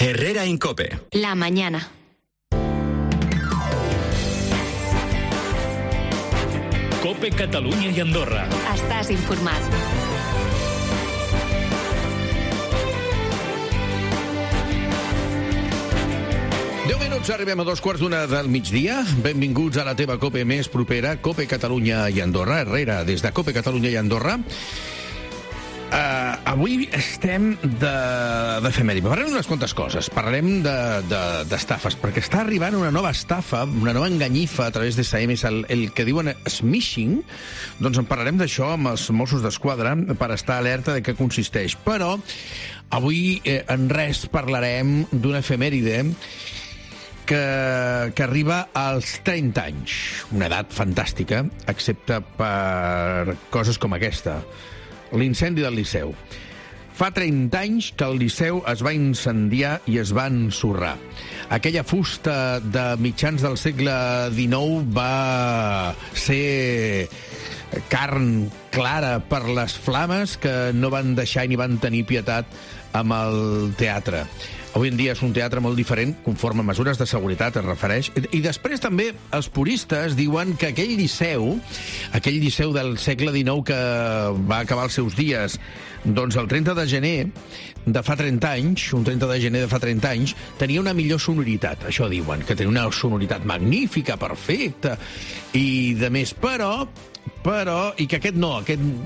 Herrera Incope. La mañana. Cope Catalunya i Andorra. Estàs informat. Arribem a 2:15 del migdia. Benvinguts a la teva Cope més propera, Cope Catalunya i Andorra. Herrera, des de Cope Catalunya i Andorra. Avui estem d'efemèride. Parlarem d'unes quantes coses. Parlarem d'estafes, perquè està arribant una nova estafa, una nova enganyifa a través d'SMS, el que diuen smishing. Doncs en parlarem d'això amb els Mossos d'Esquadra per estar alerta de què consisteix. Però avui en res parlarem d'una efemèride que arriba als 30 anys. Una edat fantàstica, excepte per coses com aquesta. L'incendi del Liceu. Fa 30 anys que el Liceu es va incendiar i es va ensorrar. Aquella fusta de mitjans del segle XIX va ser carn clara per les flames que no van deixar ni van tenir pietat amb el teatre. Avui en dia és un teatre molt diferent, conforme a mesures de seguretat es refereix. I després també els puristes diuen que aquell liceu del segle XIX que va acabar els seus dies, doncs el 30 de gener de fa 30 anys, un 30 de gener de fa 30 anys, tenia una millor sonoritat. Això diuen, que tenia una sonoritat magnífica, perfecta, i de més. Però i que aquest no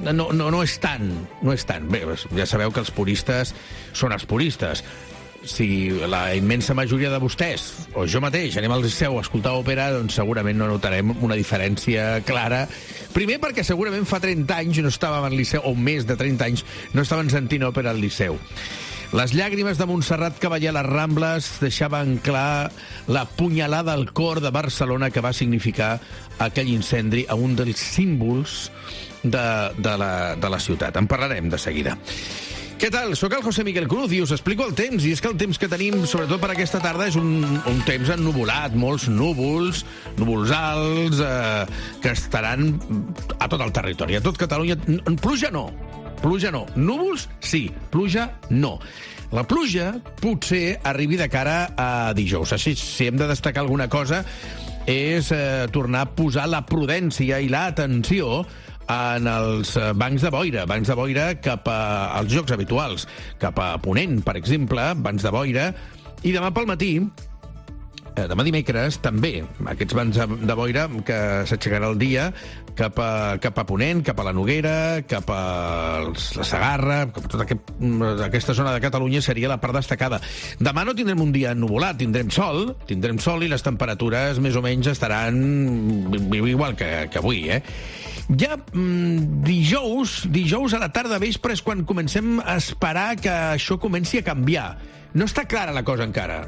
és tant. Bé, ja sabeu que els puristes són els puristes. Si la immensa majoria de vostès, o jo mateix, anem al Liceu a escoltar òpera, doncs segurament no notarem una diferència clara. Primer perquè segurament fa 30 anys no estàvem al Liceu, o més de 30 anys, no estaven sentint òpera al Liceu. Les llàgrimes de Montserrat Cavallé a les Rambles deixaven clar la punyalada al cor de Barcelona que va significar aquell incendi a un dels símbols de la ciutat. En parlarem de seguida. Què tal? Soc el José Miguel Cruz i us explico el temps. I és que el temps que tenim, sobretot per aquesta tarda, és un temps ennuvolat, molts núvols alts, que estaran a tot el territori, a tot Catalunya. Pluja no. Núvols, sí. Pluja, no. La pluja potser arribi de cara a dijous. Així, si hem de destacar alguna cosa, és tornar a posar la prudència i l'atenció en els bancs de boira cap als llocs habituals, cap a Ponent, per exemple, bancs de boira, i demà pel matí, demà dimecres, també, aquests bancs de boira que s'aixecarà el dia cap a Ponent, cap a la Noguera, cap a la Segarra, tota aquesta zona de Catalunya seria la part destacada. Demà no tindrem un dia ennuvolat, tindrem sol i les temperatures més o menys estaran igual que avui, Ja dijous a la tarda vespre és quan comencem a esperar que això comenci a canviar. No està clara la cosa encara,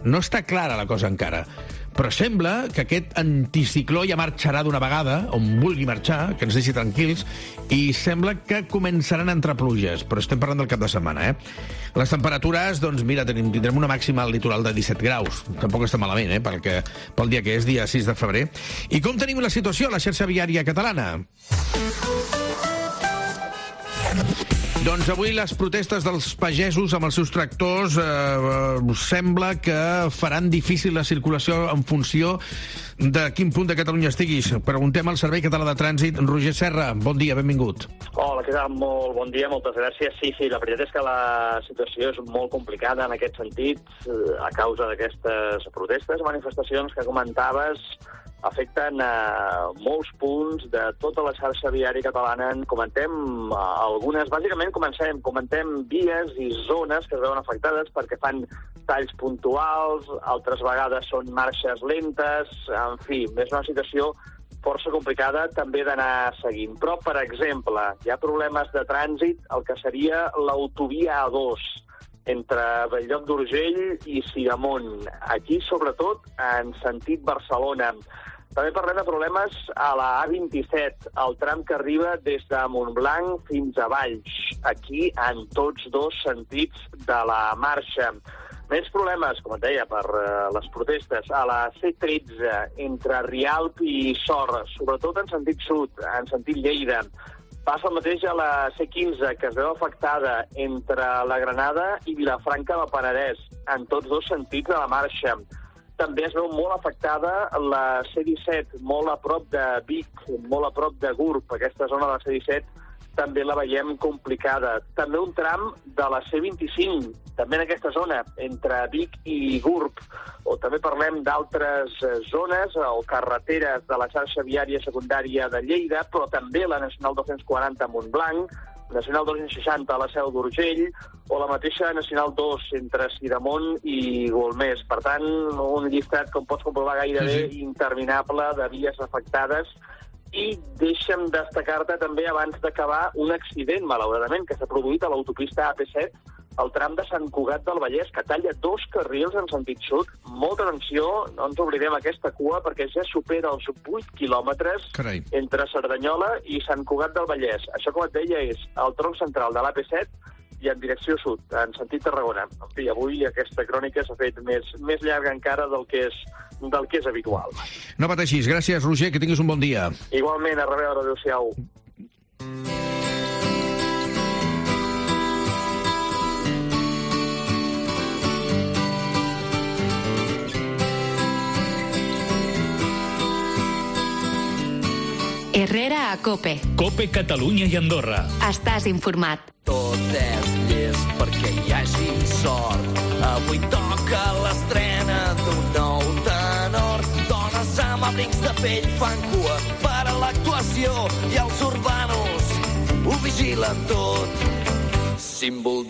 però sembla que aquest anticicló ja marxarà d'una vegada, on vulgui marxar, que ens deixi tranquils, i sembla que començaran a entrar pluges, però estem parlant del cap de setmana, Les temperatures, doncs mira, tindrem una màxima al litoral de 17 graus. Tampoc està malament, pel dia que és, dia 6 de febrer. I com tenim la situació a la xarxa viària catalana? Doncs avui les protestes dels pagesos amb els seus tractors sembla que faran difícil la circulació en funció de quin punt de Catalunya estiguis. Preguntem al Servei Català de Trànsit. Roger Serra, bon dia, benvingut. Hola, què tal? Molt bon dia, moltes gràcies. Sí, la veritat és que la situació és molt complicada en aquest sentit a causa d'aquestes protestes, manifestacions que comentaves, afecten molts punts de tota la xarxa viària catalana. Comentem algunes, bàsicament comentem vies i zones que es veuen afectades perquè fan talls puntuals, altres vegades són marxes lentes, en fi, és una situació força complicada també d'anar seguint. Però, per exemple, hi ha problemes de trànsit, el que seria l'autovia A2, entre Bell-lloc d'Urgell i Sidamon. Aquí, sobretot, en sentit Barcelona. També parlem de problemes a la A27, el tram que arriba des de Montblanc fins a Valls, aquí en tots dos sentits de la marxa. Més problemes, com et deia, per les protestes, a la C13, entre Rialp i Sort, sobretot en sentit sud, en sentit Lleida. Passa el mateix a la C15, que es veu afectada entre la Granada i Vilafranca del Penedès. en tots dos sentits de la marxa. També es veu molt afectada la C-17, molt a prop de Vic, molt a prop de Gurb. Aquesta zona de la C-17 també la veiem complicada. També un tram de la C-25, també en aquesta zona, entre Vic i Gurb. O també parlem d'altres zones o carreteres de la xarxa viària secundària de Lleida, però també la Nacional 240 a Montblanc, Nacional 260 a la Seu d'Urgell, o la mateixa Nacional 2 entre Sidamon i Golmés. Per tant, un llistat, com pots comprovar, gairebé interminable de vies afectades. I deixa'm destacar-te també, abans d'acabar, un accident, malauradament, que s'ha produït a l'autopista AP7, al tram de Sant Cugat del Vallès, que talla 2 carrils en sentit sud. Molta atenció, no ens oblidem aquesta cua, perquè ja supera els 8 quilòmetres entre Cerdanyola i Sant Cugat del Vallès. Això, com et deia, és el tronc central de l'AP7 i en direcció sud, en sentit Tarragona. En fi, avui aquesta crònica s'ha fet més llarga encara del que és habitual. No pateixis. Gràcies, Roger, que tinguis un bon dia. Igualment, a reveure, adéu-siau. Herrera a COPE. COPE Catalunya i Andorra. Estàs informat. Tot és llest perquè hi hagi sort. Avui toca l'estrena d'un nou tenor. Dones amb abrics de pell fan cua per a l'actuació i els urbanos ho vigilen tot. Símbol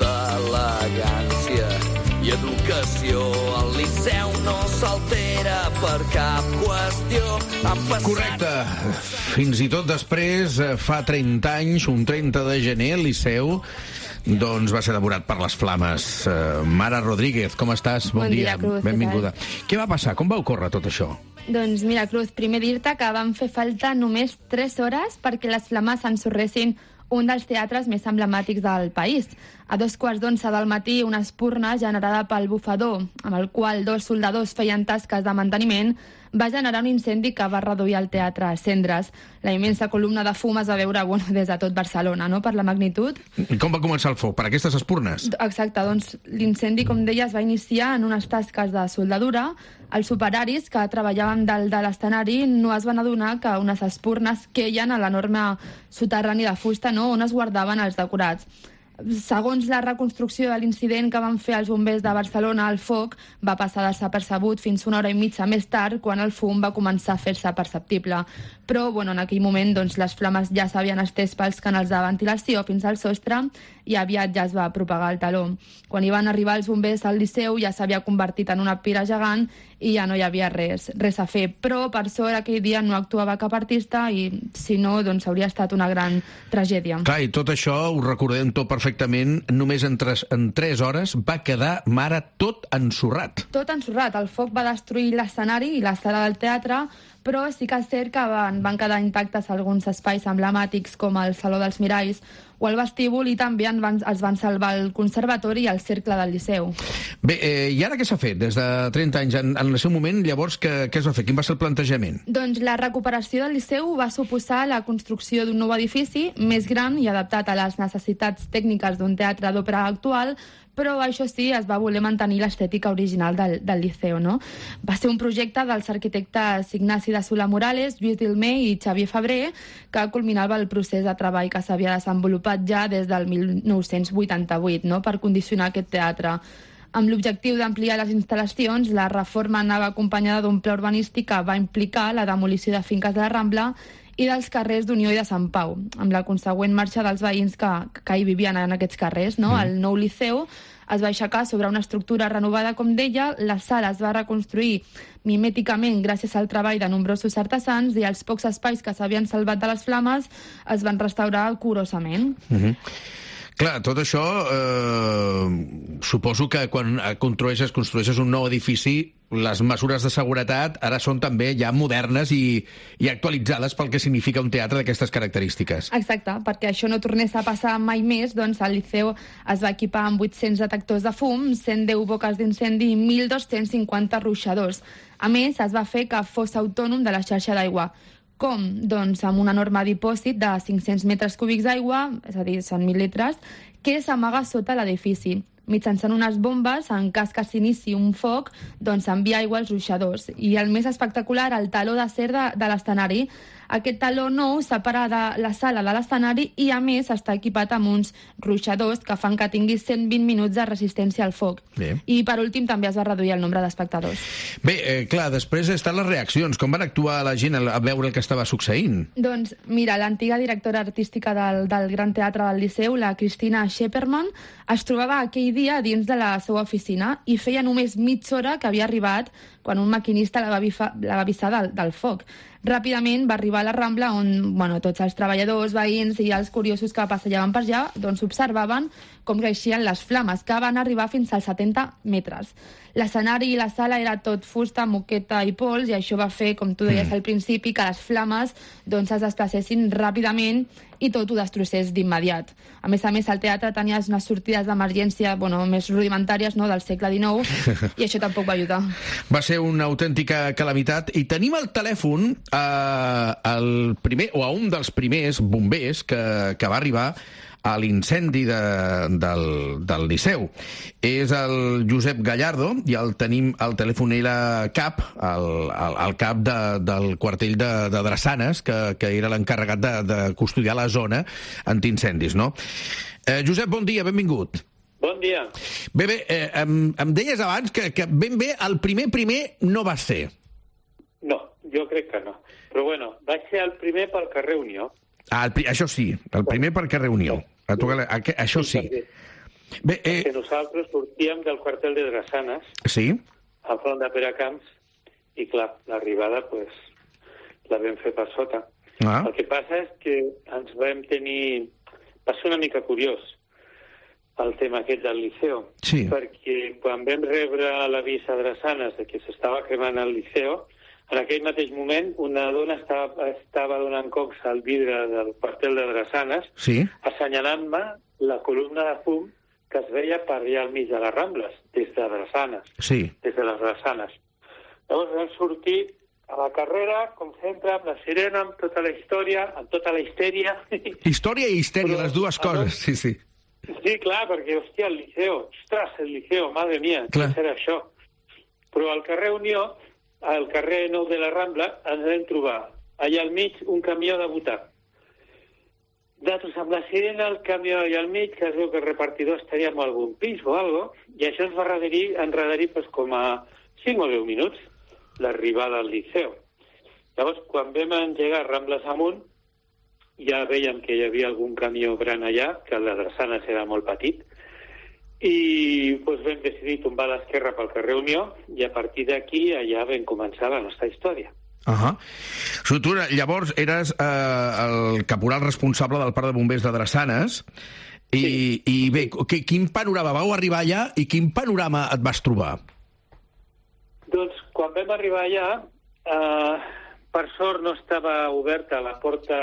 d'elegància i educació. El Liceu no s'altera per cap qüestió. Correcte. Fins i tot després, fa 30 anys, un 30 de gener, el Liceu doncs va ser devorat per les flames. Mara Rodríguez, com estàs? Bon dia. Cruz, benvinguda. Què va passar? Com va ocórrer tot això? Doncs mira, Cruz, primer dir-te que van fer falta només 3 hores perquè les flames ensorressin un dels teatres més emblemàtics del país. A 2:15 del matí, una espurna generada pel bufador, amb el qual 2 soldadors feien tasques de manteniment, va generar un incendi que va reduir el teatre a cendres. La immensa columna de fum es va veure des de tot Barcelona, no?, per la magnitud. I com va començar el foc? Per aquestes espurnes? Exacte, doncs l'incendi, com deia, es va iniciar en unes tasques de soldadura. Els operaris que treballaven dalt de l'escenari no es van adonar que unes espurnes queien a l'enorme soterrani de fusta, no?, on es guardaven els decorats. Segons la reconstrucció de l'incident que van fer els bombers de Barcelona, el foc va passar desapercebut fins una hora i mitja més tard, quan el fum va començar a fer-se perceptible. Però, en aquell moment, les flames ja s'havien estès pels canals de ventilació fins al sostre i aviat ja es va propagar el taló. Quan hi van arribar els bombers al Liceu ja s'havia convertit en una pira gegant i ja no hi havia res a fer. Però, per sort, aquell dia no actuava cap artista i, si no, hauria estat una gran tragèdia. Clar, i tot això, ho recordem tot perfectament, només en 3 hores va quedar, Mara, tot ensorrat. Tot ensorrat. El foc va destruir l'escenari i la sala del teatre, però sí que és cert que van quedar intactes alguns espais emblemàtics com el Saló dels Miralls o el vestíbul, i també es van salvar el Conservatori i el Cercle del Liceu. Bé, i ara què s'ha fet des de 30 anys? En el seu moment, llavors, què es va fer? Quin va ser el plantejament? Doncs la recuperació del Liceu va suposar la construcció d'un nou edifici més gran i adaptat a les necessitats tècniques d'un teatre d'òpera actual, però això sí, es va voler mantenir l'estètica original del Liceu, no? Va ser un projecte dels arquitectes Ignasi de Solà Morales, Lluís Dilmé i Xavier Febrer, que culminava el procés de treball que s'havia desenvolupat ja des del 1988, no?, per condicionar aquest teatre. Amb l'objectiu d'ampliar les instal·lacions, la reforma anava acompanyada d'un pla urbanístic que va implicar la demolició de finques de la Rambla i dels carrers d'Unió i de Sant Pau, amb la consegüent marxa dels veïns que hi vivien en aquests carrers, no? El nou Liceu es va aixecar sobre una estructura renovada, com deia, la sala es va reconstruir mimèticament gràcies al treball de nombrosos artesans i els pocs espais que s'havien salvat de les flames es van restaurar curosament. Clar, tot això, suposo que quan construeixes un nou edifici, les mesures de seguretat ara són també ja modernes i actualitzades pel que significa un teatre d'aquestes característiques. Exacte, perquè això no tornés a passar mai més, doncs el Liceu es va equipar amb 800 detectors de fum, 110 boques d'incendi i 1.250 ruixadors. A més, es va fer que fos autònom de la xarxa d'aigua. Com? Doncs amb una norma dipòsit de 500 metres cúbics d'aigua, és a dir, són 1.000 litres, que s'amaga sota l'edifici. Mitjançant unes bombes, en cas que s'inici un foc, doncs s'envia aigua als ruixadors. I el més espectacular, el taló d'acer de l'escenari. Aquest taló nou separa de la sala de l'escenari i, a més, està equipat amb uns ruixadors que fan que tingui 120 minuts de resistència al foc. Bé. I, per últim, també es va reduir el nombre d'espectadors. Bé, clar, després estan les reaccions. Com van actuar la gent a veure el que estava succeint? Doncs, mira, l'antiga directora artística del Gran Teatre del Liceu, la Cristina Schepperman, es trobava aquell dia dins de la seva oficina i feia només mitja hora que havia arribat quan un maquinista la va avisar del foc. Ràpidament va arribar a la Rambla on tots els treballadors, veïns i els curiosos que passejaven per allà observaven com creixien les flames, que van arribar fins als 70 metres. L'escenari i la sala era tot fusta, moqueta i pols, i això va fer, com tu deies al principi, que les flames es desplacessin ràpidament i tot ho destrossés d'immediat. A més, el teatre tenia unes sortides d'emergència més rudimentàries del segle XIX i això tampoc va ajudar. Va ser una autèntica calamitat i tenim al telèfon el primer, o a un dels primers bombers que va arribar a l'incendi del Liceu. És el Josep Gallardo i el tenim al telèfon cap, el cap del quartell de Drassanes, que era l'encarregat de custodiar la zona antiincendis, no? Josep, bon dia, benvingut. Bon dia. Bé, em deies abans que ben bé el primer no va ser. No, jo crec que no. Però bueno, va ser el primer pel carrer Unió. Això sí, el primer per carrer Unió. Això sí. Bé, que nosaltres sortíem del quartel de Drassanes, sí, al front de Peracamps, i clar, l'arribada la vam fer per sota. El que passa és que ens vam tenir... Va ser una mica curiós el tema aquest del Liceu, perquè quan vam rebre l'avís a Drassanes de que s'estava cremant el Liceu, en aquell mateix moment una dona estava donant cops al vidre del quartel de Drassanes, assenyalant-me la columna de fum que es veia per allà al mig de les Rambles, des de Drassanes, des de les Drassanes. Llavors vam sortir a la carrera, com sempre, amb la sirena, amb tota la història, amb tota la histèria. Història i histèria, les dues coses, sí. Sí, clar, perquè, hòstia, el Liceu, madre mía, què serà això? Però al carrer Unió, al carrer Nou de la Rambla, ens vam trobar allà al mig un camió de butà. Nosaltres amb la sirena, el camió allà al mig, que es veu que el repartidor estaria en algun pis o alguna cosa, i això ens va enredarir com a 5 o 10 minuts l'arribada al Liceu. Llavors, quan vam engegar Rambles amunt, ja veiem que hi havia algun camió gran allà, que el de Drassanes era molt petit, i vam decidir tombar a l'esquerra pel carrer Unió i a partir d'aquí allà vam començar la nostra història. Tu llavors eres el caporal responsable del parc de bombers de Drassanes i bé, quin panorama vau arribar allà i quin panorama et vas trobar? Doncs quan vam arribar allà, per sort no estava oberta la porta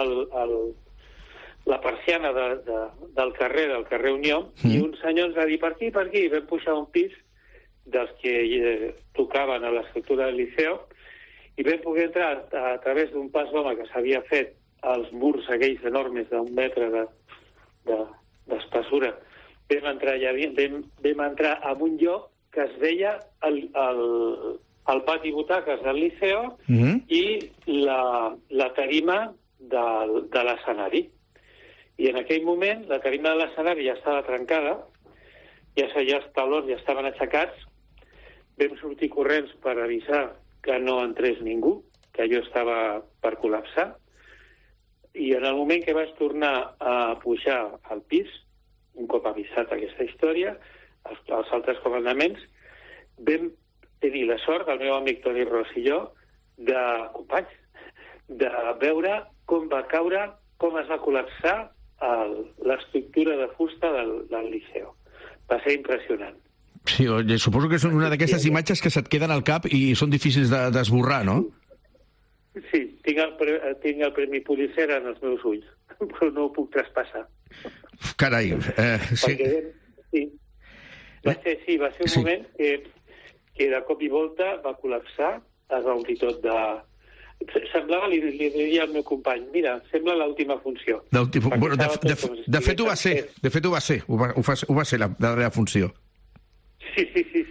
la persiana del carrer Unió, i un senyor ens va dir per aquí, i vam pujar un pis dels que tocaven a l'estructura del Liceu, i vam poder entrar a través d'un pas d'home que s'havia fet als murs aquells enormes d'1 metre d'espessura. Vam entrar a un lloc que es veia el pati butaques del Liceu i la tarima de l'escenari. I en aquell moment la tarima de l'escenari ja estava trencada, ja els taulons ja estaven aixecats, vam sortir corrents per avisar que no entrés ningú, que allò estava per col·lapsar, i en el moment que vaig tornar a pujar al pis, un cop avisat aquesta història, els altres comandaments, vam tenir la sort, el meu amic Toni Ros i jo, companys, de veure com va caure, com es va col·lapsar l'estructura de fusta del Liceu. Va ser impressionant. Sí, suposo que són una d'aquestes imatges que se't queden al cap i són difícils d'esborrar, no? Sí, tinc el Premi Pulitzer en els meus ulls, però no ho puc traspassar. Carai, sí. Va ser un moment que de cop i volta va col·lapsar, es va omplir tot Semblava, li diria al meu company, mira, sembla l'última funció. Bueno, de fet ho va ser. De fet ho va ser. Ho va ser la darrera funció. Sí.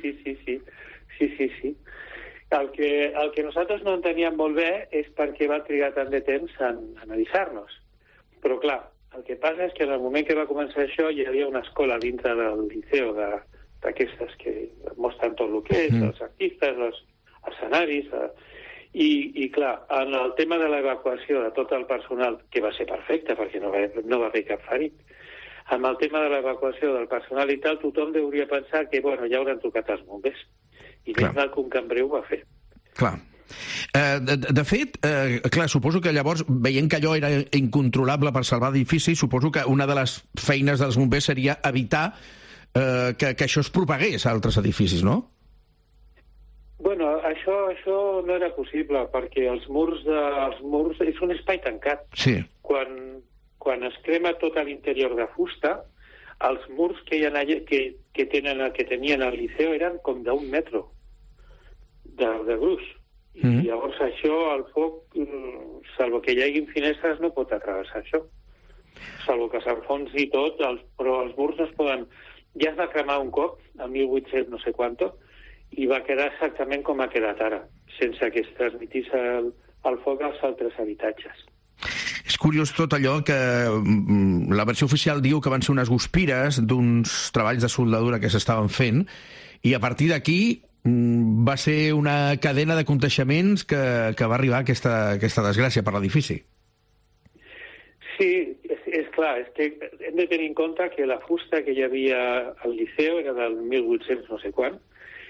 El que nosaltres no enteníem molt bé és per què va trigar tant de temps en avisar-nos. Però clar, el que passa és que en el moment que va començar això hi havia una escola dintre del liceu d'aquestes que mostren tot el que és, els artistes, els escenaris... I clar, en el tema de l'evacuació de tot el personal, que va ser perfecte perquè no va haver cap ferit, amb el tema de l'evacuació del personal i tal, tothom hauria pensar que, bueno, ja hauran trucat els bombers. I més mal que un cambreu va fer. Clar. De fet, clar, suposo que llavors, veient que allò era incontrolable per salvar l'edifici, suposo que una de les feines dels bombers seria evitar que això es propagués a altres edificis, no? Bueno, això no era possible, perquè els murs és un espai tancat. Sí. Quan es crema tot a l'interior de fusta, els murs que tenien al liceu eren com d'1 metro de gruix. I llavors això, el foc, salvo que hi hagi finestres, no pot atravessar això. Salvo que s'enfonsi tot, però els murs no es poden... Ja es va cremar un cop, el 1800 no sé quanto, i va quedar exactament com ha quedat ara, sense que es transmitís el foc als altres habitatges. És curiós tot allò que la versió oficial diu que van ser unes guspires d'uns treballs de soldadura que s'estaven fent, i a partir d'aquí va ser una cadena de contagiaments que va arribar a aquesta desgràcia per l'edifici. Sí, és clar, és que hem de tenir en compte que la fusta que hi havia al liceu era del 1800 no sé quan,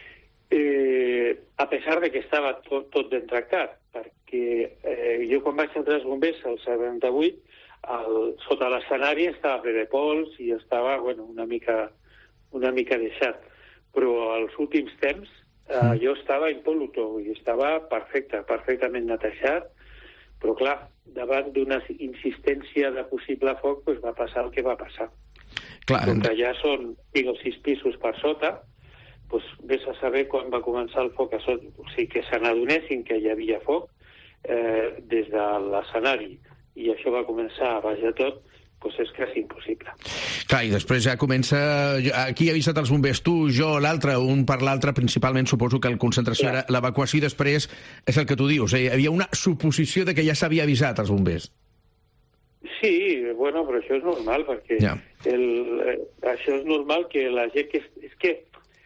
a pesar de que estava tot ben tractat, perquè jo quan vaig entrar als bombers al 78, sota l'escenari estava ple de pols i estava una mica deixat. Però als últims temps jo estava impol·luto i estava perfectament netejat, però clar, davant d'una insistència de possible foc va passar el que va passar. Com que ja són 5 o 6 pisos per sota, vés a saber quan va començar el foc a sota. O sigui, que se n'adonessin que hi havia foc des de l'escenari i això va començar a baix de tot, és quasi impossible. Clar, i després ja comença... Aquí ha avisat els bombers, tu, jo, l'altre, un per l'altre, principalment suposo que la concentració era l'evacuació i després és el que tu dius. Hi havia una suposició de que ja s'havia avisat als bombers. Sí, però això és normal, perquè això és normal que la gent que... És que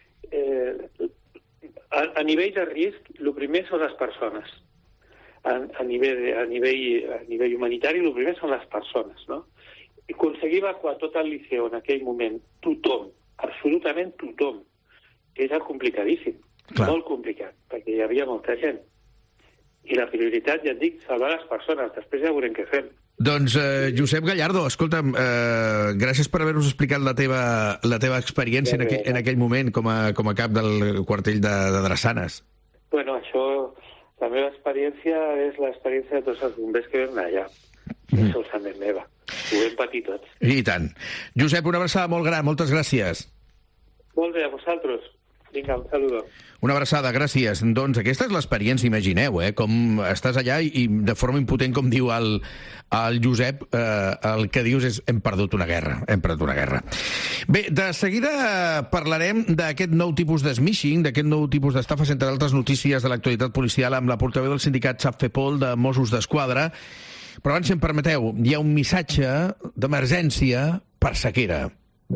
a nivell de risc, el primer són les persones. A nivell humanitari, el primer són les persones, no? I aconseguir evacuar tot el liceu en aquell moment, tothom, absolutament tothom, era complicadíssim, molt complicat, perquè hi havia molta gent. I la prioritat, ja et dic, salvar les persones, després ja veurem què fem. Doncs, Josep Gallardo, escolta'm, gràcies per haver-nos explicat la teva experiència en aquell moment com a cap del quartell de Drassanes. Això, la meva experiència és l'experiència de tots els bombers que vam anar allà. És solament meva. Ho vam patir tots. I tant. Josep, una abraçada molt gran, moltes gràcies. Molt bé, a vosaltres. Vinga, un saludo. Una abraçada, gràcies. Doncs aquesta és l'experiència, imagineu, com estàs allà i de forma impotent, com diu el Josep, el que dius és hem perdut una guerra. Bé, de seguida parlarem d'aquest nou tipus de smishing, d'aquest nou tipus d'estafes, entre altres notícies de l'actualitat policial, amb la portaveu del sindicat SAPFEPOL de Mossos d'Esquadra. Però abans, si em permeteu, hi ha un missatge d'emergència per sequera.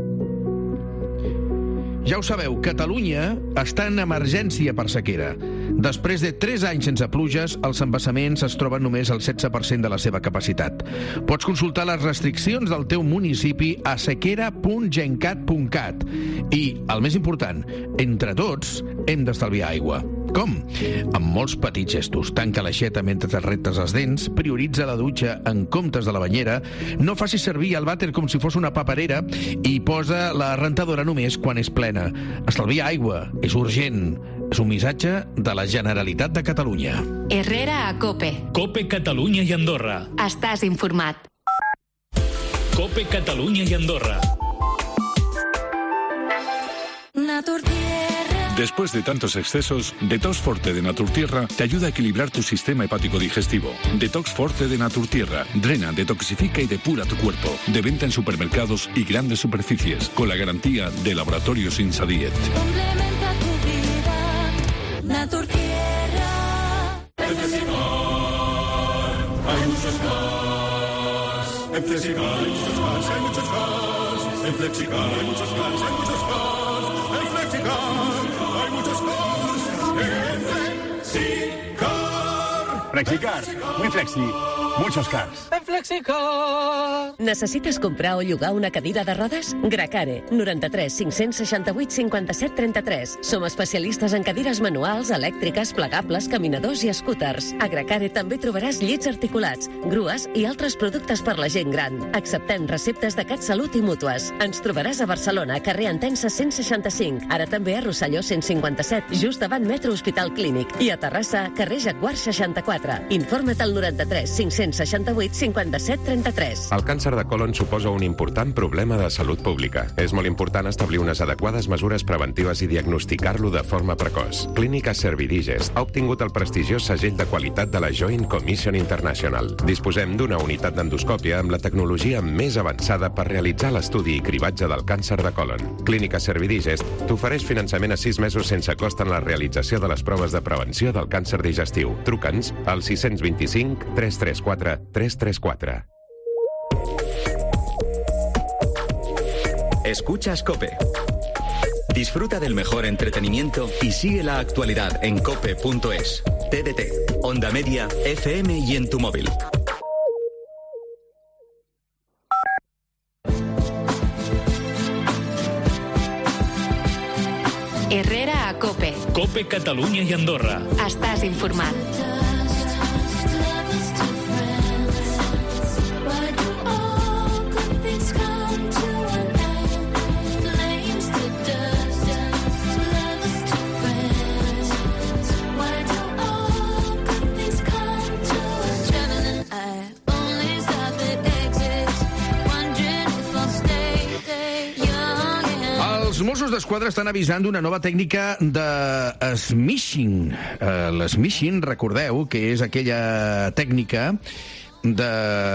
Ja ho sabeu, Catalunya està en emergència per sequera. Després de 3 anys sense pluges, els embassaments es troben només al 16% de la seva capacitat. Pots consultar les restriccions del teu municipi a sequera.gencat.cat. I, el més important, entre tots hem d'estalviar aigua. Com? Amb molts petits gestos. Tanca l'aixeta mentre et rentes els dents, prioritza la dutxa en comptes de la banyera, no facis servir el vàter com si fos una paperera i posa la rentadora només quan és plena. Estalvia aigua, és urgent. És un missatge de la Generalitat de Catalunya. Herrera a COPE. COPE Catalunya i Andorra. Estàs informat. COPE Catalunya i Andorra. Natur Tierra. Después de tantos excesos, Detox Forte de Naturtierra te ayuda a equilibrar tu sistema hepático digestivo. Detox Forte de Naturtierra drena, detoxifica y depura tu cuerpo. De venta en supermercados y grandes superficies, con la garantía de Laboratorios Insadiet. Complementa tu vida, Naturtierra. En Flexicar hay muchos cars. En Flexicar hay muchos cars, hay muchos cars. En Flexicar hay muchos cars, hay muchos cars. En Flexicar hay muchos cars. En Flexicar. Flexicar, muy flexi, muchos cars. En Flexicar. Necessites comprar o llogar una cadira de rodes? Gracare, 93 568 57 33. Som especialistes en cadires manuals, elèctriques, plegables, caminadors i scooters. A Gracare també trobaràs llits articulats, grues i altres productes per la gent gran. Acceptem receptes de CatSalut i mútues. Ens trobaràs a Barcelona, carrer Entença 165, ara també a Rosselló 157, just davant Metro Hospital Clínic, i a Terrassa, carrer Jaguar 64. Informa't al 93 568 57 33. El càncer de colon suposa un important problema de salut pública. És molt important establir unes adequades mesures preventives i diagnosticar-lo de forma precoç. Clínica Servidigest ha obtingut el prestigiós segell de qualitat de la Joint Commission International. Disposem d'una unitat d'endoscòpia amb la tecnologia més avançada per realitzar l'estudi i cribatge del càncer de colon. Clínica Servidigest t'ofereix finançament a 6 mesos sense cost en la realització de les proves de prevenció del càncer digestiu. Truca'ns al 625 334 334. Escuchas COPE. Disfruta del mejor entretenimiento y sigue la actualidad en cope.es, TDT, Onda Media, FM y en tu móvil. Herrera a COPE. COPE Catalunya i Andorra. Estàs informat. Els Mossos d'Esquadra estan avisant d'una nova tècnica de smishing. L'smishing, recordeu, que és aquella tècnica de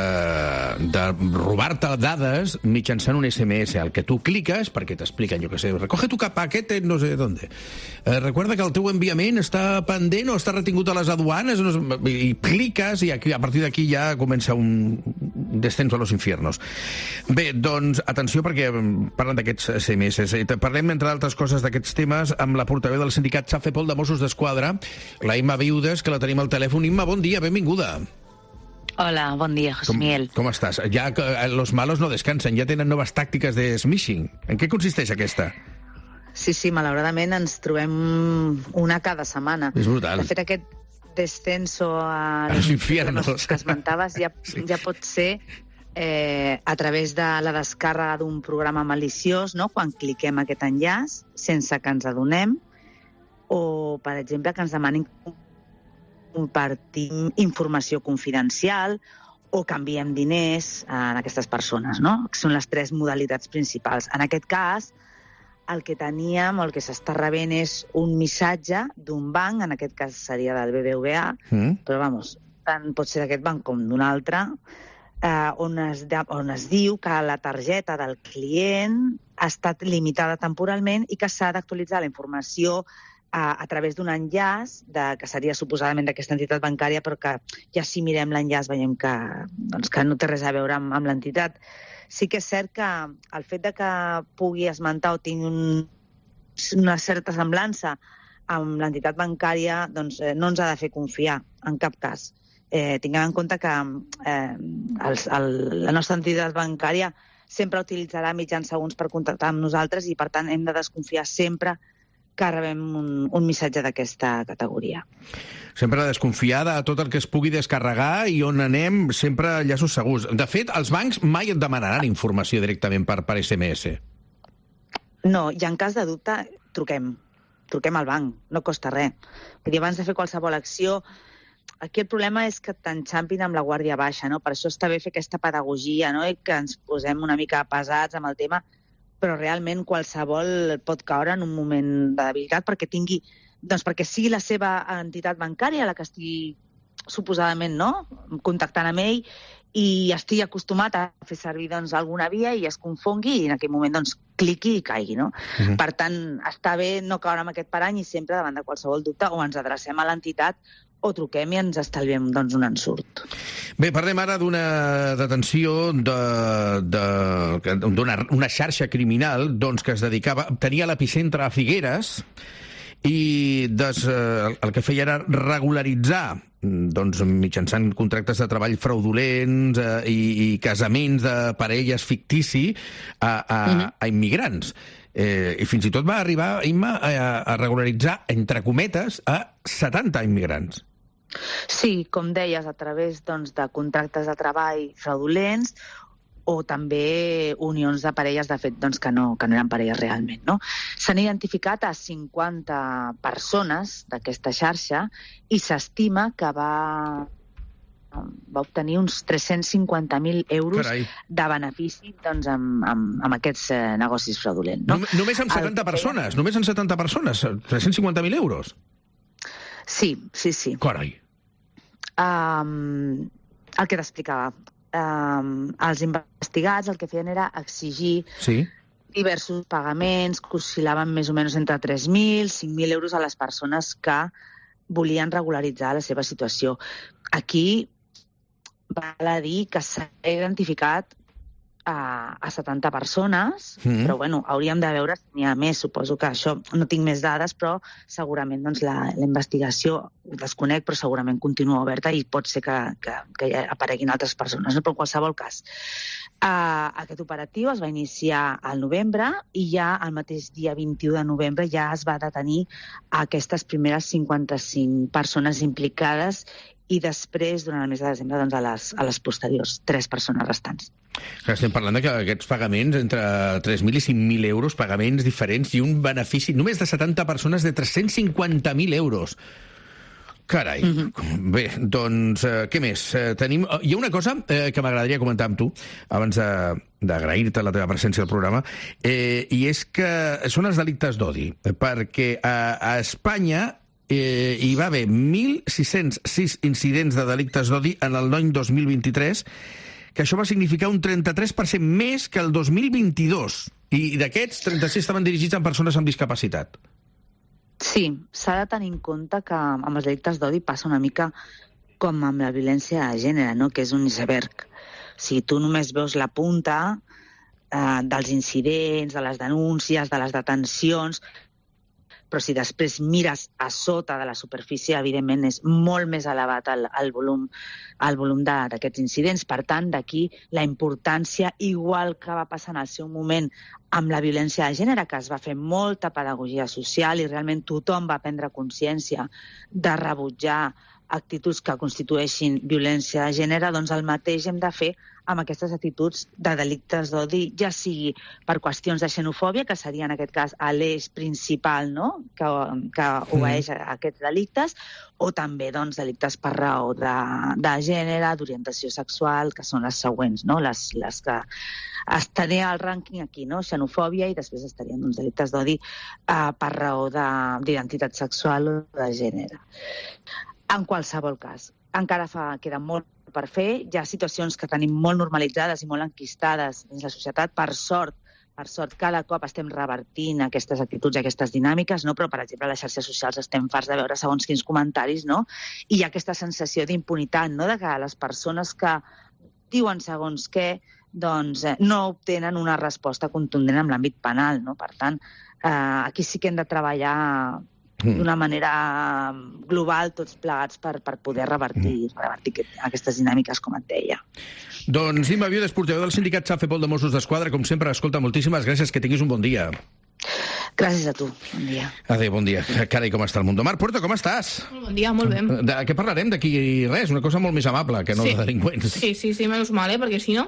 robar-te dades mitjançant un SMS al que tu cliques perquè t'expliquen, jo què sé, recoge tu paquete no sé dónde. Recuerda que el teu enviament està pendent o està retingut a les aduanes, i cliques i aquí, a partir d'aquí ja comença un descenso a los infiernos. Bé, doncs, atenció, perquè parlen d'aquests SMS. Parlem, entre altres coses, d'aquests temes amb la portaveu del sindicat Safepol de Mossos d'Esquadra, la Imma Viudes, que la tenim al telèfon. Imma, bon dia, benvinguda. Hola, bon dia, José Miguel. Com estàs? Ja los malos no descansen, ja tenen noves tàctiques de smishing. En què consisteix aquesta? Sí, malauradament ens trobem una cada setmana. És brutal. De fet, aquest descenso a los infiernos que esmentaves ja pot ser a través de la descàrrega d'un programa maliciós, no? Quan cliquem aquest enllaç sense que ens adonem, o, per exemple, que ens demanin compartim informació confidencial o canviem diners a aquestes persones, no? Que són les 3 modalitats principals. En aquest cas, el que teníem, el que s'està rebent és un missatge d'un banc, en aquest cas seria del BBVA, però, vamos, tant pot ser d'aquest banc com d'un altre, on es diu que la targeta del client ha estat limitada temporalment i que s'ha d'actualitzar la informació a través d'un enllaç que seria suposadament d'aquesta entitat bancària, però que ja si mirem l'enllaç veiem que no té res a veure amb l'entitat. Sí que és cert que el fet de que pugui esmentar o tingui una certa semblança amb l'entitat bancària no ens ha de fer confiar, en cap cas. Tinguem en compte que la nostra entitat bancària sempre utilitzarà mitjans segons per contactar amb nosaltres i, per tant, hem de desconfiar sempre que rebem un missatge d'aquesta categoria. Sempre desconfiar de tot el que es pugui descarregar i on anem sempre llaços segurs. De fet, els bancs mai et demanaran informació directament per SMS. No, i en cas de dubte, truquem al banc, no costa res. Vull dir, abans de fer qualsevol acció, aquí el problema és que t'enxampin amb la guàrdia baixa, no? Per això està bé fer aquesta pedagogia, no? I que ens posem una mica pesats amb el tema, però realment qualsevol pot caure en un moment de debilitat perquè sigui la seva entitat bancària la que estigui suposadament contactant amb ell i estigui acostumat a fer servir alguna via i es confongui i en aquell moment cliqui i caigui. No? Per tant, està bé no caure en aquest parany i sempre davant de qualsevol dubte o ens adrecem a l'entitat o truquem i ens estalviem un ensurt. Bé, parlem ara d'una detenció d'una xarxa criminal que es dedicava, tenia l'epicentre a Figueres i el que feia era regularitzar mitjançant contractes de treball fraudulents i casaments de parelles fictici a immigrants. I fins i tot va arribar, Imma, a regularitzar, entre cometes, a 70 immigrants. Sí, com deies, a través de contractes de treball fraudulents o també unions de parelles, de fet, que no eren parelles realment. No? S'han identificat a 50 persones d'aquesta xarxa i s'estima que va obtenir uns 350.000 euros de benefici amb aquests negocis fraudulents. No? Només amb 70 persones? Només amb 70 persones? 350.000 euros? Sí. Carai. El que t'explicava. Els investigats el que feien era exigir diversos pagaments que oscil·laven més o menys entre 3.000 i 5.000 euros a les persones que volien regularitzar la seva situació. Aquí val a dir que s'ha identificat a 70 persones, però hauríem de veure si n'hi ha més. Suposo que això, no tinc més dades, però segurament la investigació, ho desconec, però segurament continua oberta i pot ser que apareguin altres persones. Però en qualsevol cas, aquest operatiu es va iniciar al novembre i ja el mateix dia 21 de novembre ja es va detenir aquestes primeres 55 persones implicades i després, durant el mes de desembre, a les posteriors 3 persones restants. Estem parlant que aquests pagaments, entre 3.000 i 5.000 euros, pagaments diferents i un benefici només de 70 persones de 350.000 euros. Carai. Bé, què més? Hi ha una cosa que m'agradaria comentar amb tu, abans d'agrair-te la teva presència al programa, i és que són els delictes d'odi, perquè a Espanya hi va haver 1.606 incidents de delictes d'odi en l'any 2023, que això va significar un 33% més que el 2022. I d'aquests, 36 estaven dirigits a persones amb discapacitat. Sí, s'ha de tenir en compte que amb els delictes d'odi passa una mica com amb la violència de gènere, no? Que és un iceberg. Si tu només veus la punta dels incidents, de les denúncies, de les detencions, però si després mires a sota de la superfície, evidentment és molt més elevat el volum d'aquests incidents. Per tant, d'aquí la importància, igual que va passar en el seu moment amb la violència de gènere, que es va fer molta pedagogia social i realment tothom va prendre consciència de rebutjar actituds que constitueixin violència de gènere, doncs el mateix hem de fer amb aquestes actituds de delictes d'odi, ja sigui per qüestions de xenofòbia, que seria en aquest cas l'eix principal, no?, que obeeix a aquests delictes, o també delictes per raó de gènere, d'orientació sexual, que són les següents, no?, les que estaria al rànquing aquí, no?, xenofòbia, i després estarien delictes d'odi per raó d'identitat sexual o de gènere. En qualsevol cas, encara queda molt per fer. Hi ha situacions que tenim molt normalitzades i molt enquistades dins la societat. Per sort, cada cop estem revertint aquestes actituds i aquestes dinàmiques, no? Però, per exemple, a les xarxes socials estem farts de veure segons quins comentaris, no? I hi ha aquesta sensació d'impunitat, no?, de que les persones que diuen segons què no obtenen una resposta contundent en l'àmbit penal, no? Per tant, aquí sí que hem de treballar d'una manera global, tots plegats, per poder revertir aquestes dinàmiques, com et deia. Doncs Imma Viudes, portaveu del sindicat Safepol de Mossos d'Esquadra, com sempre, escolta, moltíssimes gràcies, que tinguis un bon dia. Gràcies a tu, bon dia. Adéu, bon dia. Carai, com està el mundo. Marc Puerto, com estàs? Bon dia, molt bé. De què parlarem d'aquí res? Una cosa molt més amable que no de delinqüents. Sí, menys mal, perquè si no...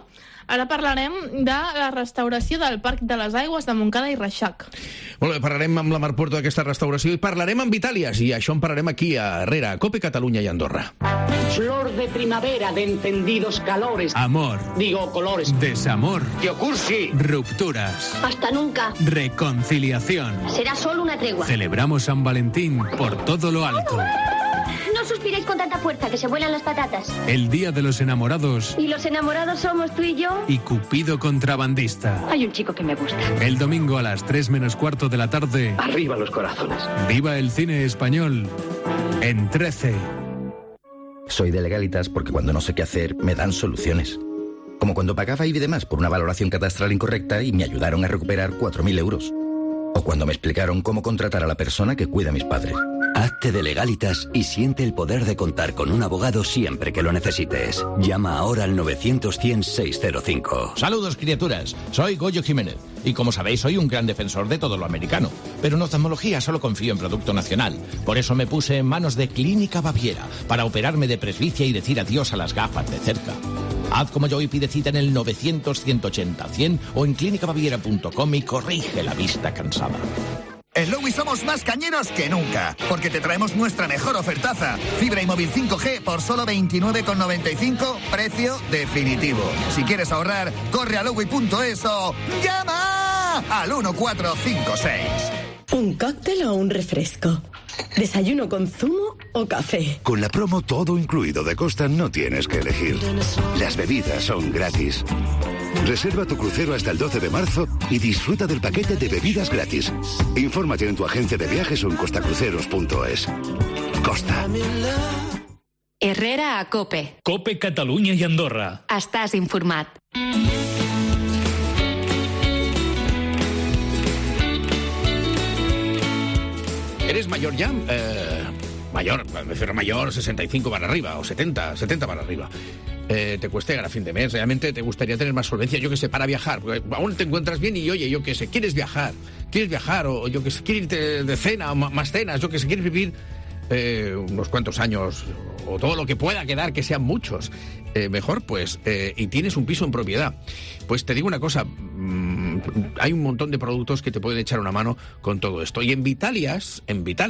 Ara parlarem de la restauració del Parc de les Aigües de Montcada i Reixac. Molt bé, parlarem amb la Mar Puerto d'aquesta restauració i parlarem amb Vitàlies, i això en parlarem aquí a Herrera, a COPE, Catalunya i Andorra. Flor de primavera de encendidos calores. Amor. Digo, colores. Desamor. Teocursi. Rupturas. Hasta nunca. Reconciliación. Será solo una tregua. Celebramos San Valentín por todo lo alto. No suspiréis con tanta fuerza, que se vuelan las patatas. El Día de los Enamorados. ¿Y los enamorados somos tú y yo? Y Cupido contrabandista. Hay un chico que me gusta. El domingo a las 3 menos cuarto de la tarde. Arriba los corazones. Viva el cine español en 13. Soy de Legalitas porque cuando no sé qué hacer me dan soluciones. Como cuando pagaba IBI de más por una valoración catastral incorrecta y me ayudaron a recuperar 4.000 euros. O cuando me explicaron cómo contratar a la persona que cuida a mis padres. Hazte de Legalitas y siente el poder de contar con un abogado siempre que lo necesites. Llama ahora al 900-100-605. Saludos, criaturas. Soy Goyo Jiménez. Y como sabéis, soy un gran defensor de todo lo americano. Pero en oftalmología solo confío en producto nacional. Por eso me puse en manos de Clínica Baviera para operarme de presbicia y decir adiós a las gafas de cerca. Haz como yo y pide cita en el 900-180-100 o en clínicabaviera.com y corrige la vista cansada. En Lowy somos más cañeros que nunca, porque te traemos nuestra mejor ofertaza. Fibra y móvil 5G por solo 29,95, precio definitivo. Si quieres ahorrar, corre a lowy.es o llama al 1456. ¿Un cóctel o un refresco? ¿Desayuno con zumo o café? Con la promo Todo Incluido de Costa no tienes que elegir. Las bebidas son gratis. Reserva tu crucero hasta el 12 de marzo y disfruta del paquete de bebidas gratis. Infórmate en tu agencia de viajes o en costacruceros.es. Costa. Herrera a COPE. COPE, Catalunya i Andorra. Estàs informat. ¿Eres mayor ya? Mayor, me refiero a mayor, 65 para arriba, o 70 para arriba. Te cuesta llegar a fin de mes, realmente te gustaría tener más solvencia, yo que sé, para viajar, porque aún te encuentras bien y oye, yo que sé, ¿quieres viajar, o yo que sé, quieres irte de cena, o más cenas, yo que sé, quieres vivir unos cuantos años, o todo lo que pueda quedar, que sean muchos, mejor, pues, y tienes un piso en propiedad, pues te digo una cosa, hay un montón de productos que te pueden echar una mano con todo esto, y en Vitàlies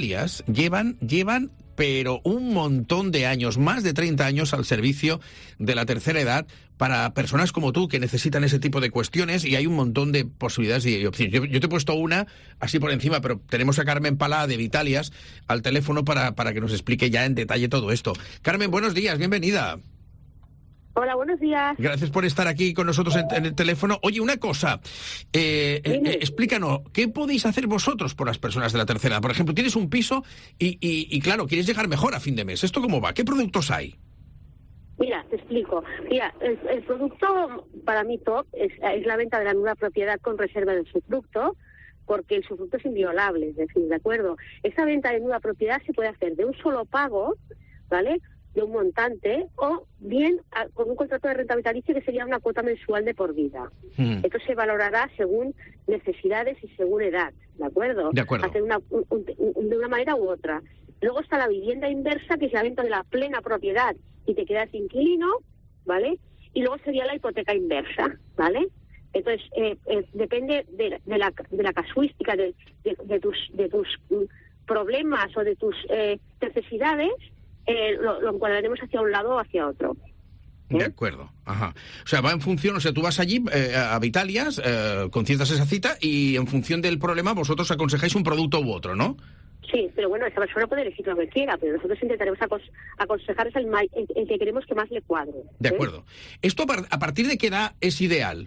llevan pero un montón de años, más de 30 años al servicio de la tercera edad para personas como tú que necesitan ese tipo de cuestiones, y hay un montón de posibilidades y opciones. Yo te he puesto una así por encima, pero tenemos a Carmen Palá de Vitàlies al teléfono para que nos explique ya en detalle todo esto. Carmen, buenos días, bienvenida. Hola, buenos días. Gracias por estar aquí con nosotros en el teléfono. Oye, una cosa, explícanos, ¿qué podéis hacer vosotros por las personas de la tercera edad? Por ejemplo, tienes un piso y claro, quieres llegar mejor a fin de mes. ¿Esto cómo va? ¿Qué productos hay? Mira, te explico. Mira, el producto para mí top es la venta de la nueva propiedad con reserva del usufructo, porque el usufructo es inviolable, es decir, ¿de acuerdo? Esa venta de nueva propiedad se puede hacer de un solo pago, ¿vale?, de un montante, o bien con un contrato de renta vitalicia que sería una cuota mensual de por vida. Esto se valorará según necesidades y según edad, ¿de acuerdo? De acuerdo. Hacer de una manera u otra. Luego está la vivienda inversa, que es la venta de la plena propiedad y te quedas inquilino, ¿vale? Y luego sería la hipoteca inversa, ¿vale? Entonces, depende de la casuística de tus problemas o de tus necesidades, lo encuadraremos hacia un lado o hacia otro. De acuerdo, ajá. O sea, va en función, o sea, tú vas allí a Vitàlies, conciertas esa cita y en función del problema vosotros aconsejáis un producto u otro, ¿no? Sí, pero bueno, esa persona puede elegir lo que quiera, pero nosotros intentaremos aconsejar el que queremos que más le cuadre. De acuerdo. ¿Esto a partir de qué edad es ideal?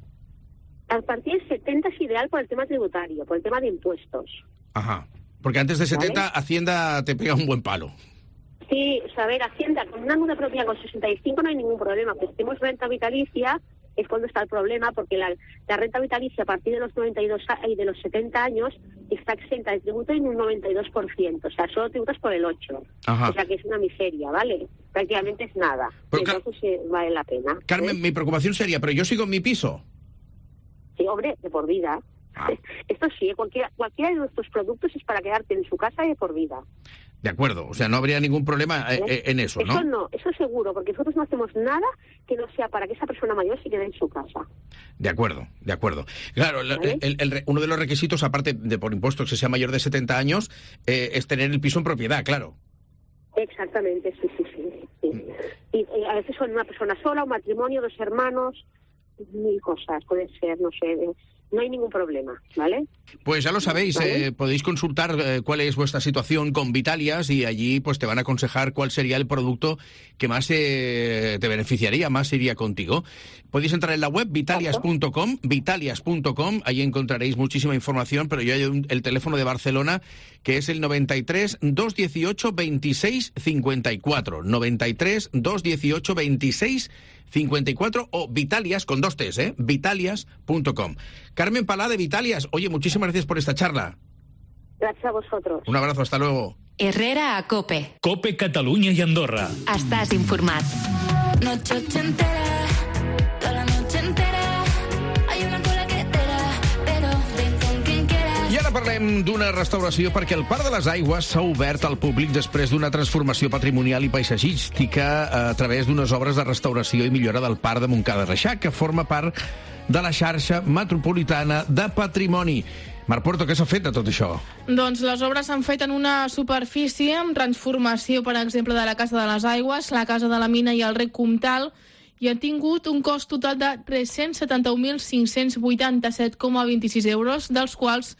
A partir de 70 es ideal por el tema tributario, por el tema de impuestos. Ajá. Porque antes de 70 ¿vale? Hacienda te pega un buen palo. Sí, o sea, a ver, Hacienda, con una nueva propiedad con 65 no hay ningún problema, pero si tenemos renta vitalicia es cuando está el problema, porque la renta vitalicia a partir de los 92 y de los 70 años está exenta de tributo en un 92%, o sea, solo tributas por el 8%. Ajá. O sea, que es una miseria, ¿vale? Prácticamente es nada. Pero entonces vale la pena. Carmen, mi preocupación sería, ¿pero yo sigo en mi piso? Sí, hombre, de por vida. Esto sí, cualquiera de nuestros productos es para quedarte en su casa de por vida. De acuerdo, o sea, no habría ningún problema en eso, ¿no? Eso no, eso seguro, porque nosotros no hacemos nada que no sea para que esa persona mayor se quede en su casa. De acuerdo. Claro, uno de los requisitos, aparte de por impuestos que sea mayor de 70 años, es tener el piso en propiedad, claro. Exactamente, sí. Y a veces son una persona sola, un matrimonio, 2 hermanos, 1000 cosas, puede ser, no sé, no hay ningún problema, ¿vale? Pues ya lo sabéis, podéis consultar cuál es vuestra situación con Vitalias y allí pues te van a aconsejar cuál sería el producto que más te beneficiaría, más iría contigo. Podéis entrar en la web vitalias.com, ahí encontraréis muchísima información, pero yo hay el teléfono de Barcelona que es el 93 218 26 54, 93 218 26 54 o Vitalias con 2 T's, vitalias.com. Carmen Palà de Vitalias, oye, muchísimas gracias por esta charla. Gracias a vosotros. Un abrazo, hasta luego. Herrera a COPE. COPE Catalunya i Andorra. Estàs informat. Noche ochentera, toda la noche entera, hay una cola que espera, pero ven con quien quieras. I ara parlem d'una restauració perquè el Parc de les Aigües s'ha obert al públic després d'una transformació patrimonial i paisatgística a través d'unes obres de restauració i millora del Parc de Montcada i Reixac, que forma part de la xarxa metropolitana de patrimoni. Marc Porto, què s'ha fet de tot això? Doncs les obres s'han fet en una superfície amb transformació, per exemple, de la Casa de les Aigües, la Casa de la Mina i el Rec Comtal, i han tingut un cost total de 371.587,26 euros, dels quals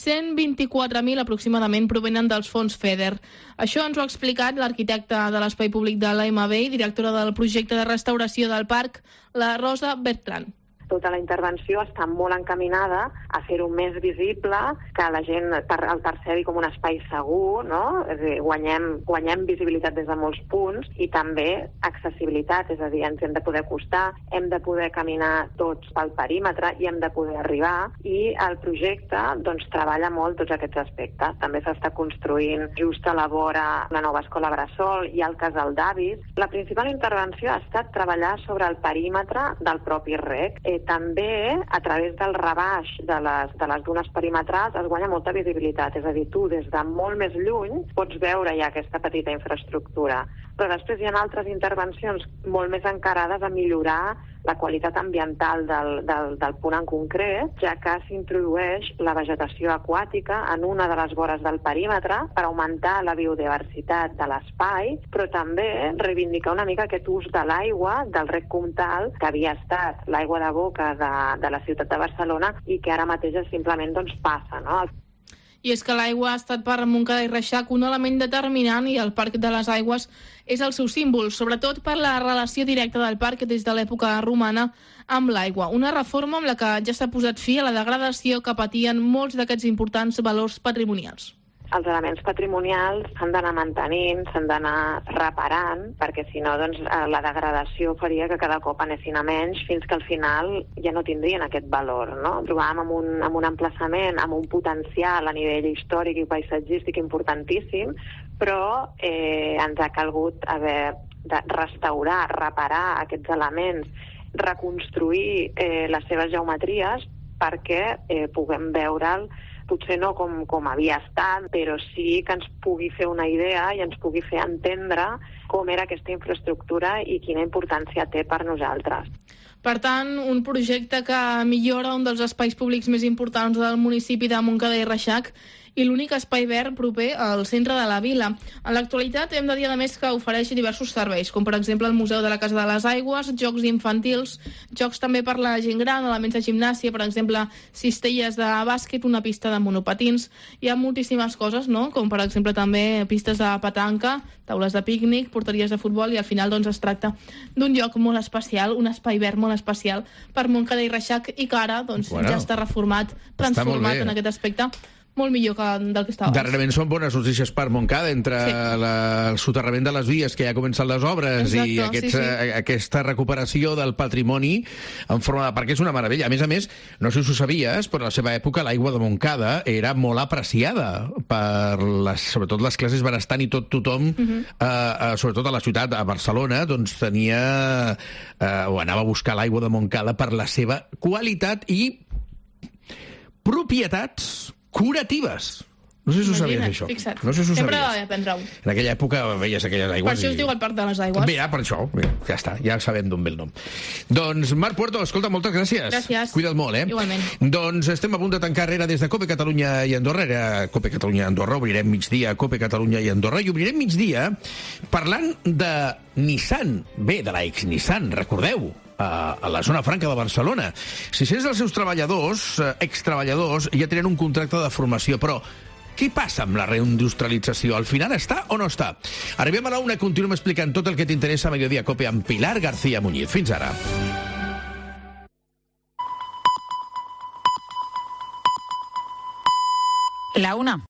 124.000 aproximadament provenen dels fons FEDER. Això ens ho ha explicat l'arquitecte de l'Espai Públic de l'AMB i directora del projecte de restauració del parc, la Rosa Bertran. Tota la intervenció està molt encaminada a fer-ho més visible, que la gent el percebi com un espai segur, no? És a dir, guanyem visibilitat des de molts punts i també accessibilitat, és a dir, ens hem de poder acostar, hem de poder caminar tots pel perímetre i hem de poder arribar, i el projecte doncs, treballa molt tots aquests aspectes. També s'està construint just a la vora la nova escola Bressol i el casal d'avis. La principal intervenció ha estat treballar sobre el perímetre del propi rec. També, a través del rebaix de les dunes perimetrals, es guanya molta visibilitat. És a dir, tu des de molt més lluny pots veure ja aquesta petita infraestructura. Però després hi ha altres intervencions molt més encarades a millorar la qualitat ambiental del punt en concret, ja que s'introdueix la vegetació aquàtica en una de les vores del perímetre per augmentar la biodiversitat de l'espai, però també reivindicar una mica aquest ús de l'aigua del Rec Comtal, que havia estat l'aigua de boca de la ciutat de Barcelona i que ara mateix simplement doncs, passa, no? I és que l'aigua ha estat per Montcada i Reixac un element determinant i el Parc de les Aigües és el seu símbol, sobretot per la relació directa del parc des de l'època romana amb l'aigua. Una reforma amb la que ja s'ha posat fi a la degradació que patien molts d'aquests importants valors patrimonials. Els elements patrimonials s'han d'anar mantenint, s'han d'anar reparant, perquè si no doncs, la degradació faria que cada cop anessin a menys fins que al final ja no tindrien aquest valor. No? Trobàvem amb un emplaçament, amb un potencial a nivell històric i paisatgístic importantíssim, però ens ha calgut haver de restaurar, reparar aquests elements, reconstruir les seves geometries perquè puguem veure'l potser no com havia estat, però sí que ens pugui fer una idea i ens pugui fer entendre com era aquesta infraestructura i quina importància té per nosaltres. Per tant, un projecte que millora un dels espais públics més importants del municipi de Montcada i Reixac i l'únic espai verd proper al centre de la vila. En l'actualitat hem de dir, a més, que ofereix diversos serveis, com per exemple el Museu de la Casa de les Aigües, jocs infantils, jocs també per la gent gran, elements de gimnàsia, per exemple, cistelles de bàsquet, una pista de monopatins. Hi ha moltíssimes coses, no?, com per exemple també pistes de petanca, taules de pícnic, porteries de futbol, i al final doncs, es tracta d'un lloc molt especial, un espai verd molt especial per Montcada i Reixac, i que ara doncs, ja està reformat, transformat en aquest aspecte, molt millor que del que estava abans. Darrerament són bones notícies per Montcada, entre el soterrament de les vies, que ja ha començat les obres, i aquesta recuperació del patrimoni en forma de parc és una meravella. A més, no sé si ho sabies, però a la seva època l'aigua de Montcada era molt apreciada per sobretot les classes benestant i tothom, sobretot a la ciutat, a Barcelona, doncs tenia o anava a buscar l'aigua de Montcada per la seva qualitat i propietats curatives. No sé si ho sabies, això. Fixa't. No sé si ho Sempre sabies. ha d'aprendre-ho. En aquella època veies aquelles aigües... Per això es diu el Parc de les Aigües. Bé, per això. Bé, ja està, ja sabem d'on ve el nom. Doncs, Marc Puerto, escolta, moltes gràcies. Gràcies. Cuida't molt, Igualment. Doncs estem a punt de tancar Herrera des de Cope Catalunya i Andorra. Era Cope Catalunya i Andorra, obrirem migdia a Cope Catalunya i Andorra, i obrirem migdia parlant de Nissan. Bé, de la ex-Nissan, recordeu? A la zona franca de Barcelona. 600 dels seus treballadors, extreballadors, ja tenen un contracte de formació, però què passa amb la reindustrialització? Al final està o no està? Arribem a la una, continuem explicant tot el que t'interessa a Mediodía Cope amb Pilar García Muñiz. Fins ara. La una.